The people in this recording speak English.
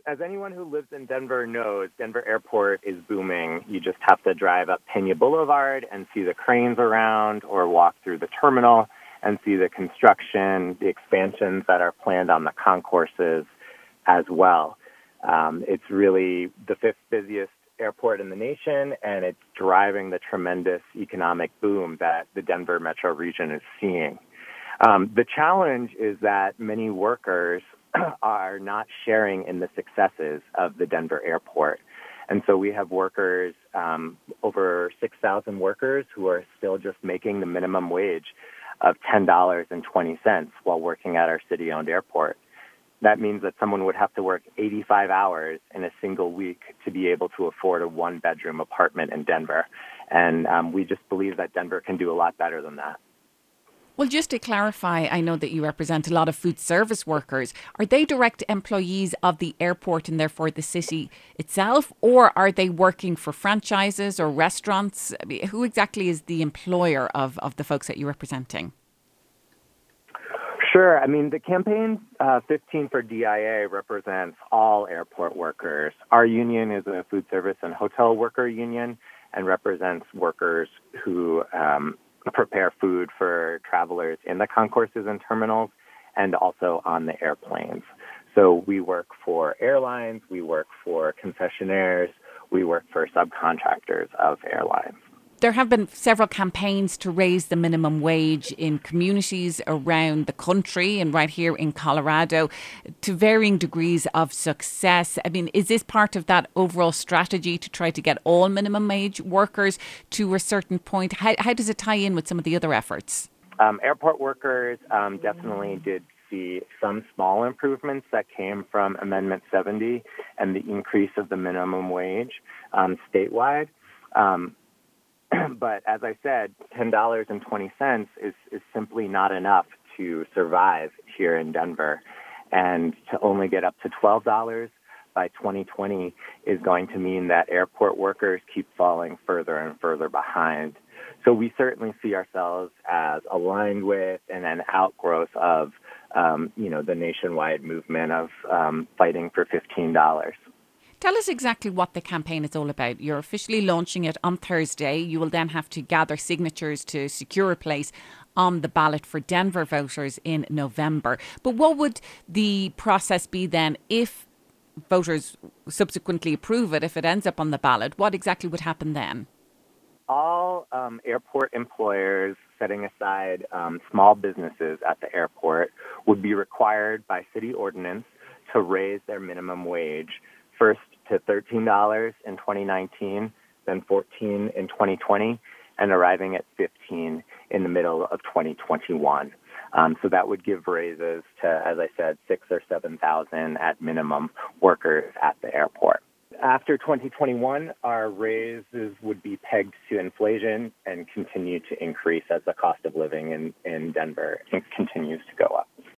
as anyone who lives in Denver knows, Denver Airport is booming. You just have to drive up Pena Boulevard and see the cranes around, or walk through the terminal and see the construction, the expansions that are planned on the concourses as well. It's really the fifth busiest airport in the nation, and it's driving the tremendous economic boom that the Denver metro region is seeing. The challenge is that many workers are not sharing in the successes of the Denver airport. And so we have workers, over 6,000 workers, who are still just making the minimum wage of $10.20 while working at our city-owned airport. That means that someone would have to work 85 hours in a single week to be able to afford a one-bedroom apartment in Denver. And we just believe that Denver can do a lot better than that. Well, just to clarify, I know that you represent a lot of food service workers. Are they direct employees of the airport and therefore the city itself, or are they working for franchises or restaurants? I mean, who exactly is the employer of the folks that you're representing? Sure. I mean, the campaign 15 for DIA represents all airport workers. Our union is a food service and hotel worker union and represents workers who prepare food for travelers in the concourses and terminals and also on the airplanes. So we work for airlines, we work for concessionaires, we work for subcontractors of airlines. There have been several campaigns to raise the minimum wage in communities around the country and right here in Colorado to varying degrees of success. I mean, is this part of that overall strategy to try to get all minimum wage workers to a certain point? How does it tie in with some of the other efforts? Airport workers definitely did see some small improvements that came from Amendment 70 and the increase of the minimum wage statewide. But as I said, $10.20 is simply not enough to survive here in Denver. And to only get up to $12 by 2020 is going to mean that airport workers keep falling further and further behind. So we certainly see ourselves as aligned with and an outgrowth of, the nationwide movement of fighting for $15. Tell us exactly what the campaign is all about. You're officially launching it on Thursday. You will then have to gather signatures to secure a place on the ballot for Denver voters in November. But what would the process be then if voters subsequently approve it, if it ends up on the ballot? What exactly would happen then? All airport employers, setting aside small businesses at the airport, would be required by city ordinance to raise their minimum wage first to $13 in 2019, then $14 in 2020, and arriving at $15 in the middle of 2021. So that would give raises to, as I said, 6,000 or 7,000 at minimum workers at the airport. After 2021, our raises would be pegged to inflation and continue to increase as the cost of living in Denver continues to go up.